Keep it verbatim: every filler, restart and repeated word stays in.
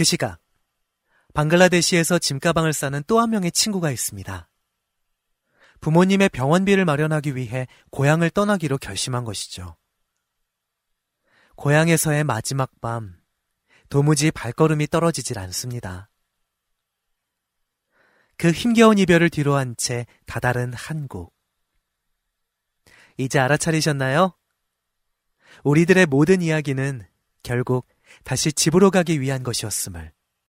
그 시각, 방글라데시에서 짐가방을 싸는 또 한 명의 친구가 있습니다. 부모님의 병원비를 마련하기 위해 고향을 떠나기로 결심한 것이죠. 고향에서의 마지막 밤, 도무지 발걸음이 떨어지질 않습니다. 그 힘겨운 이별을 뒤로한 채 다다른 한국. 이제 알아차리셨나요? 우리들의 모든 이야기는 결국 다시 집으로 가기 위한 것이었음을.